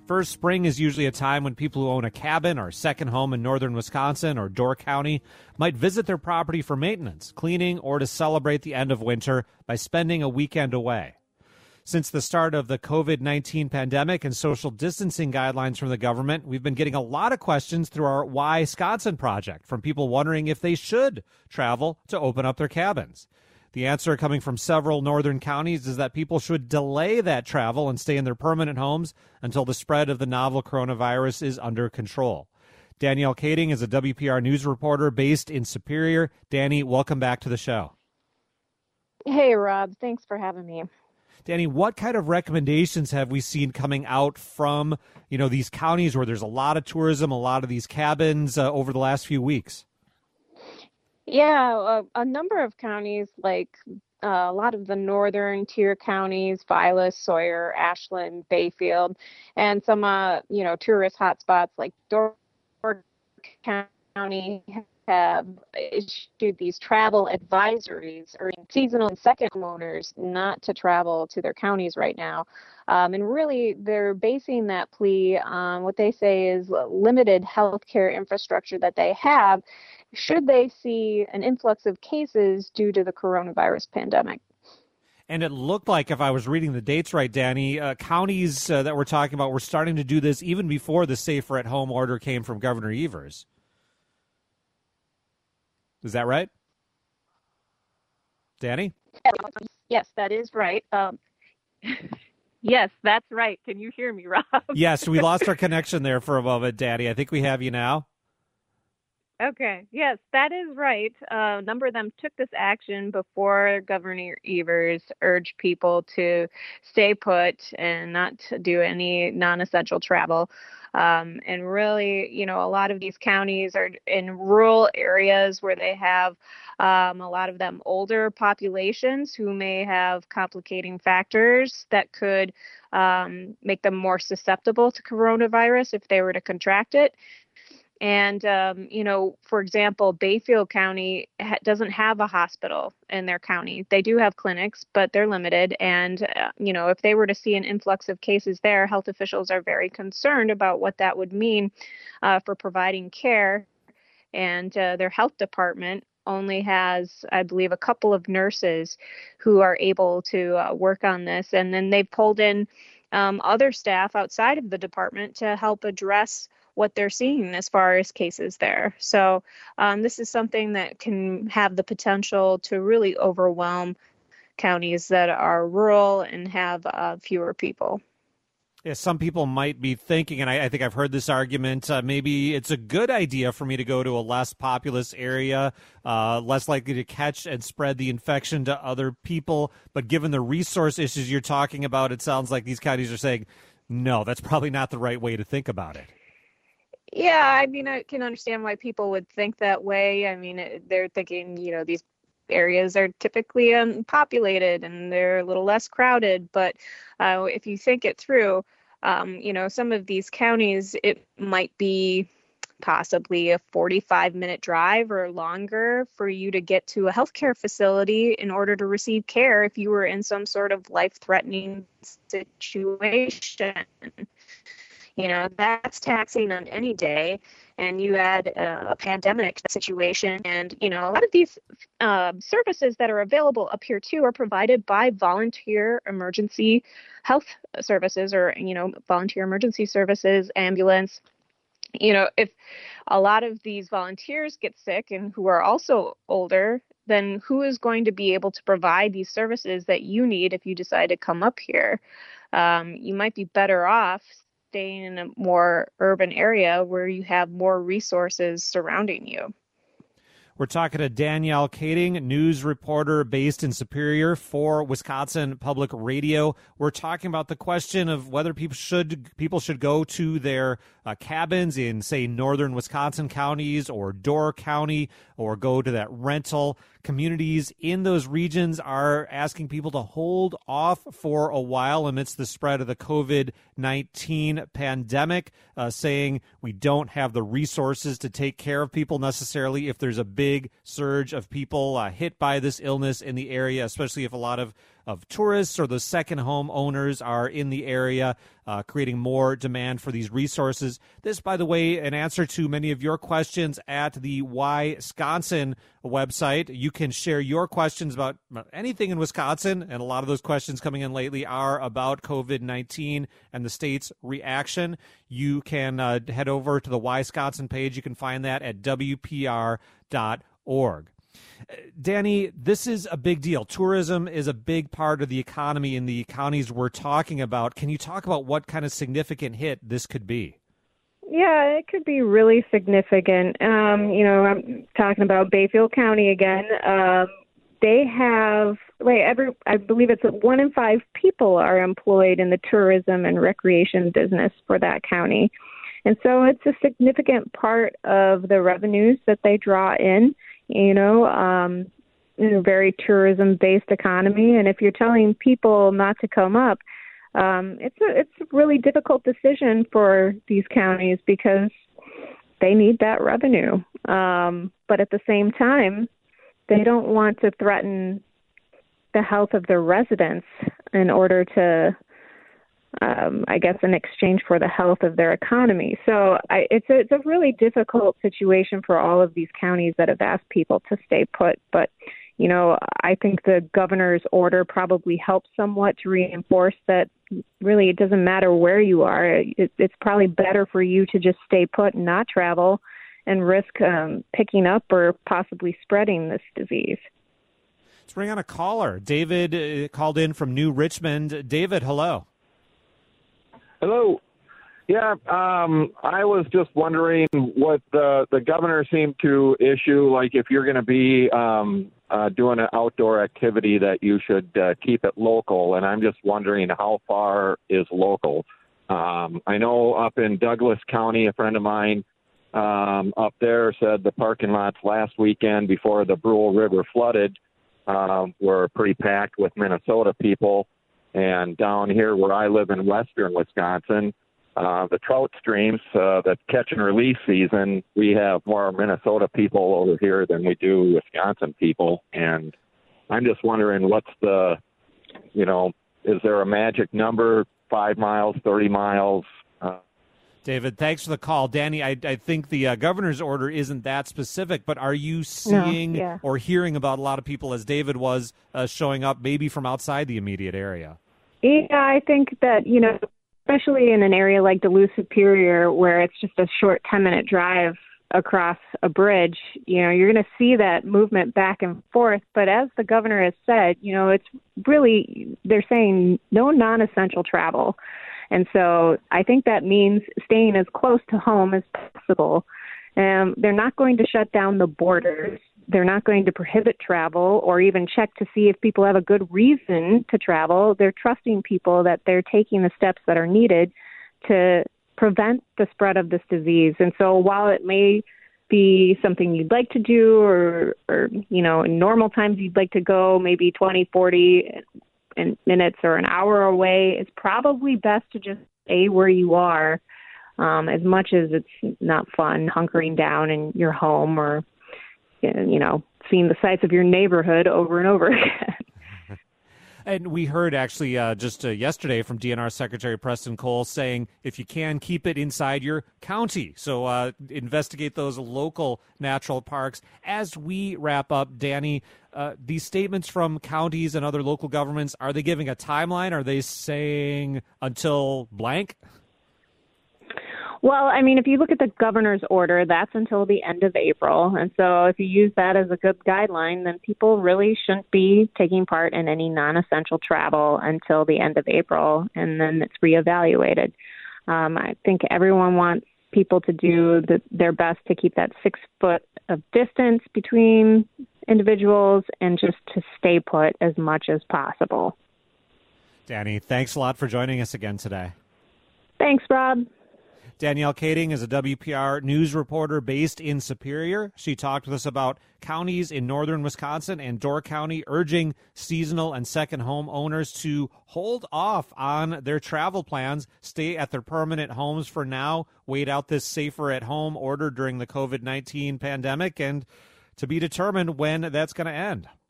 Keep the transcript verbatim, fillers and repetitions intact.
First, spring is usually a time when people who own a cabin or second home in northern Wisconsin or Door County might visit their property for maintenance, cleaning, or to celebrate the end of winter by spending a weekend away. Since the start of the covid nineteen pandemic and social distancing guidelines from the government, we've been getting a lot of questions through our Why Wisconsin project from people wondering if they should travel to open up their cabins. The answer coming from several northern counties is that people should delay that travel and stay in their permanent homes until the spread of the novel coronavirus is under control. Danielle Kading is a W P R News reporter based in Superior. Danny, welcome back to the show. Hey, Rob. Thanks for having me. Danny, what kind of recommendations have we seen coming out from, you know, these counties where there's a lot of tourism, a lot of these cabins uh, over the last few weeks? Yeah, a, a number of counties, like uh, a lot of the northern tier counties, Vilas, Sawyer, Ashland, Bayfield, and some, uh, you know, tourist hotspots like Door County have issued these travel advisories urging seasonal and second homeowners not to travel to their counties right now. Um, and really, they're basing that plea on what they say is limited healthcare infrastructure that they have should they see an influx of cases due to the coronavirus pandemic. And it looked like, if I was reading the dates right, Danny, uh, counties uh, that we're talking about were starting to do this even before the safer at home order came from Governor Evers. Is that right? Danny? Yes, that is right. Um, yes, that's right. Can you hear me, Rob? Yes, we lost our connection there for a moment, Danny. I think we have you now. Okay. Yes, that is right. Uh, a number of them took this action before Governor Evers urged people to stay put and not to do any non-essential travel. Um, and really, you know, a lot of these counties are in rural areas where they have um, a lot of them older populations who may have complicating factors that could um, make them more susceptible to coronavirus if they were to contract it. And, um, you know, for example, Bayfield County ha- doesn't have a hospital in their county. They do have clinics, but they're limited. And, uh, you know, if they were to see an influx of cases there, health officials are very concerned about what that would mean uh, for providing care. And uh, their health department only has, I believe, a couple of nurses who are able to uh, work on this. And then they've pulled in um, other staff outside of the department to help address what they're seeing as far as cases there. So um, this is something that can have the potential to really overwhelm counties that are rural and have uh, fewer people. Yeah, some people might be thinking, and I, I think I've heard this argument, uh, maybe it's a good idea for me to go to a less populous area, uh, less likely to catch and spread the infection to other people. But given the resource issues you're talking about, it sounds like these counties are saying, no, that's probably not the right way to think about it. Yeah, I mean, I can understand why people would think that way. I mean, they're thinking, you know, these areas are typically unpopulated and they're a little less crowded. But uh, if you think it through, um, you know, some of these counties, it might be possibly a forty-five minute drive or longer for you to get to a healthcare facility in order to receive care if you were in some sort of life-threatening situation. You know, that's taxing on any day. And you add a, a pandemic situation. And, you know, a lot of these uh, services that are available up here, too, are provided by volunteer emergency health services or, you know, volunteer emergency services, ambulance. You know, if a lot of these volunteers get sick and who are also older, then who is going to be able to provide these services that you need if you decide to come up here? Um, you might be better off staying in a more urban area where you have more resources surrounding you. We're talking to Danielle Kading, news reporter based in Superior for Wisconsin Public Radio. We're talking about the question of whether people should people should go to their uh, cabins in, say, northern Wisconsin counties or Door County, or go to that rental. Communities in those regions are asking people to hold off for a while amidst the spread of the covid nineteen pandemic, uh, saying we don't have the resources to take care of people necessarily if there's a big surge of people uh, hit by this illness in the area, especially if a lot of of tourists or the second home owners are in the area, uh, creating more demand for these resources. This, by the way, an answer to many of your questions at the Wisconsin website. You can share your questions about anything in Wisconsin, and a lot of those questions coming in lately are about COVID nineteen and the state's reaction. You can uh, head over to the Wisconsin page. You can find that at W P R dot org. Danny, this is a big deal. Tourism is a big part of the economy in the counties we're talking about. Can you talk about what kind of significant hit this could be? Yeah, it could be really significant. Um, you know, I'm talking about Bayfield County again. Um, they have, like, every, I believe it's one in five people are employed in the tourism and recreation business for that county. And so it's a significant part of the revenues that they draw in. You know, um, in a very tourism-based economy. And if you're telling people not to come up, um, it's a it's a really difficult decision for these counties because they need that revenue. Um, but at the same time, they don't want to threaten the health of their residents in order to, um, I guess, in exchange for the health of their economy. So I, it's a, it's a really difficult situation for all of these counties that have asked people to stay put. But, you know, I think the governor's order probably helps somewhat to reinforce that really it doesn't matter where you are. It, it's probably better for you to just stay put and not travel and risk um, picking up or possibly spreading this disease. Let's bring on a caller. David uh, called in from New Richmond. David, hello. Hello. Yeah, um, I was just wondering what the, the governor seemed to issue, like if you're going to be um, uh, doing an outdoor activity that you should uh, keep it local, and I'm just wondering how far is local. Um, I know up in Douglas County, a friend of mine um, up there said the parking lots last weekend before the Brule River flooded uh, were pretty packed with Minnesota people. And down here where I live in western Wisconsin, uh, the trout streams, uh, the catch and release season, we have more Minnesota people over here than we do Wisconsin people. And I'm just wondering what's the, you know, is there a magic number, five miles, thirty miles? Uh, David, thanks for the call. Danny, I, I think the uh, governor's order isn't that specific, but are you seeing no, yeah. or hearing about a lot of people, as David was, uh, showing up maybe from outside the immediate area? Yeah, I think that, you know, especially in an area like Duluth Superior where it's just a short ten-minute drive across a bridge, you know, you're going to see that movement back and forth. But as the governor has said, you know, it's really, they're saying no non-essential travel. And so I think that means staying as close to home as possible. Um, they're not going to shut down the borders. They're not going to prohibit travel or even check to see if people have a good reason to travel. They're trusting people that they're taking the steps that are needed to prevent the spread of this disease. And so while it may be something you'd like to do or, or you know, in normal times you'd like to go maybe twenty, forty minutes or an hour away, it's probably best to just stay where you are, um, as much as it's not fun hunkering down in your home or, you know, seeing the sights of your neighborhood over and over again. And we heard actually uh, just uh, yesterday from D N R Secretary Preston Cole saying if you can, keep it inside your county. So uh, investigate those local natural parks. As we wrap up, Danny, uh, these statements from counties and other local governments, are they giving a timeline? Are they saying until blank? Well, I mean, if you look at the governor's order, that's until the end of April. And so if you use that as a good guideline, then people really shouldn't be taking part in any non-essential travel until the end of April, and then it's reevaluated. Um, I think everyone wants people to do the, their best to keep that six foot of distance between individuals and just to stay put as much as possible. Danny, thanks a lot for joining us again today. Thanks, Rob. Danielle Kading is a W P R news reporter based in Superior. She talked with us about counties in northern Wisconsin and Door County urging seasonal and second home owners to hold off on their travel plans, stay at their permanent homes for now, wait out this safer at home order during the COVID nineteen pandemic, and to be determined when that's going to end.